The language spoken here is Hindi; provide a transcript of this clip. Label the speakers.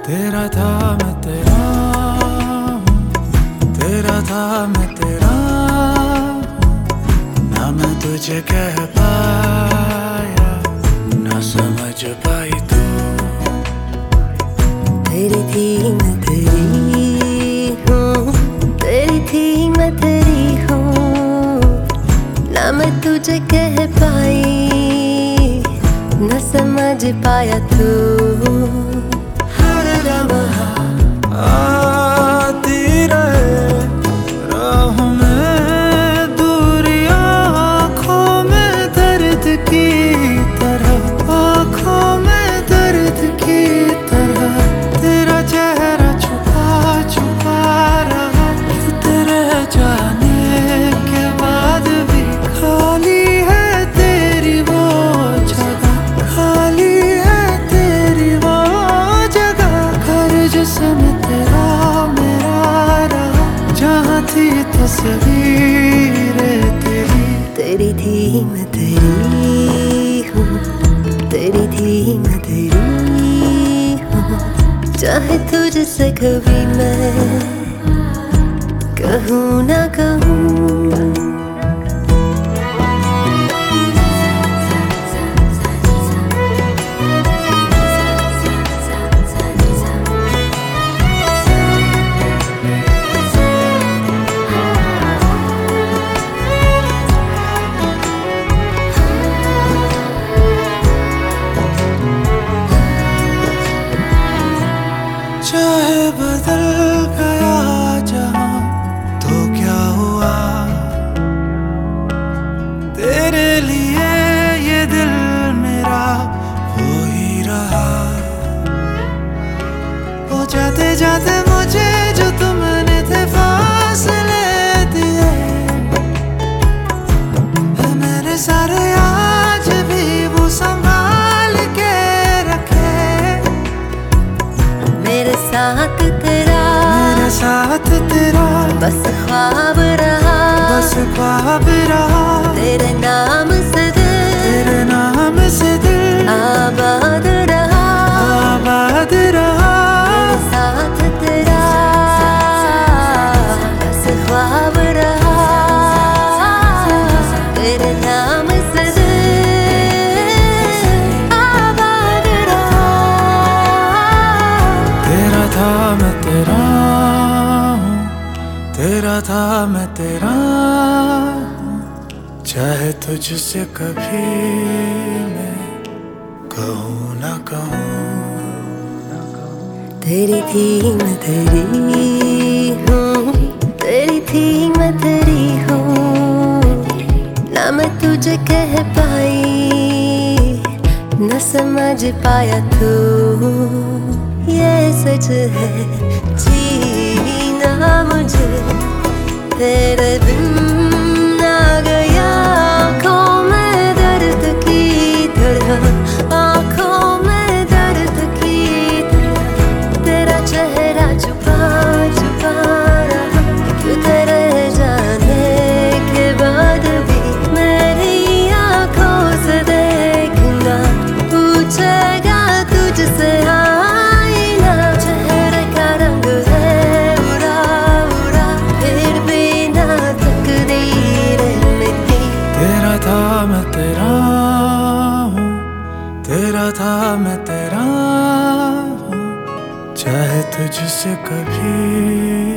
Speaker 1: तेरा था मैं तेरा हूँ, तेरा था मैं तेरा हूँ। ना मैं तुझे कह पाया, ना समझ पाई तू।
Speaker 2: तेरी थी मैं तेरी हूँ, तेरी थी मैं तेरी हूँ। ना मैं तुझे कह पाई, ना समझ पाया तू।
Speaker 1: आती रहे राह में दूरियां, आँखों में दर्द की तरह, आँखों में दर्द की तरह। तेरा चेहरा छुपा छुपा रहा, तेरे जाने के बाद भी खाली है तेरी वो जगह, खाली है तेरी वो जगह। घर जिसमें तेरा मेरा रहा, जहाँ थी तस्वीरें तेरी।
Speaker 2: तेरी थी मैं तेरी हूँ, तेरी थी मैं तेरी हूँ। चाहे तुझसे कभी मैं कहूँ ना कहूँ।
Speaker 1: चाहे बदल गया जहां तो क्या हुआ, तेरे लिए ये दिल मेरा हो ही रहा। वो जाते जाते मुझे जो तुमने थे फासले दिए, है मेरे सारे आज भी वो संभाल के रखे।
Speaker 2: मेरे साथ तेरा,
Speaker 1: मेरे साथ तेरा
Speaker 2: बस ख्वाब रहा,
Speaker 1: बस ख्वाब रहा।
Speaker 2: तेरे नाम से दिल,
Speaker 1: तेरे नाम से दिल
Speaker 2: आबाद रहा,
Speaker 1: आबाद रहा।
Speaker 2: मेरे साथ तेरा बस ख्वाब रहा, तेरे नाम से दिल आबाद रहा।
Speaker 1: तेरा था मैं तेरा हूँ, तेरा था मैं तेरा हूँ। चाहे तुझसे कभी मैं कहूँ ना कहूँ।
Speaker 2: तेरी थी मैं तेरी हूँ, तेरी थी मैं तेरी हूँ। ना मैं तुझे कह पाई, न समझ पाया तू। ये सच है जीना मुझे तेरे बिन आ गया। आँखों में दर्द की तरह, आँखों में दर्द की तरह। तेरा चेहरा छुपा छुपा रहा, तेरे जाने के बाद भी मेरी आँखों से देखना पूछेगा तुझसे आईना। चेहरे का रंग है बुरा बुरा, फिर भी ना तकदीरें मिटी।
Speaker 1: तेरा था मैं तेरा हूँ, तेरा था मैं तेरा हूँ। चाहे तुझसे कभी